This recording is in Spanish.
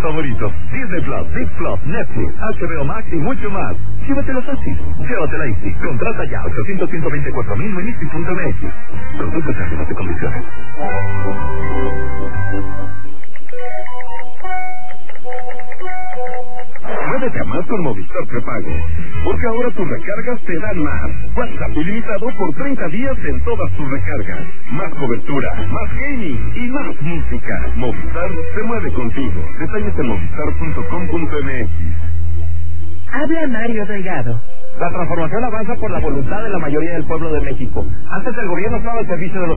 favoritos: Disney Plus, Big Plus, Netflix, HBO Max y mucho más. Llévatelo fácil. Llévatela Easy. Contrata ya 800-124,000 en Easy.mx. Consulta términos y condiciones. Muévete a más con Movistar Prepago, porque ahora tus recargas te dan más. WhatsApp ilimitado por 30 días en todas tus recargas. Más cobertura, más gaming y más música. Movistar se mueve contigo. Detalles en movistar.com.mx. Habla Mario Delgado. La transformación avanza por la voluntad de la mayoría del pueblo de México. Antes el gobierno estaba al servicio de los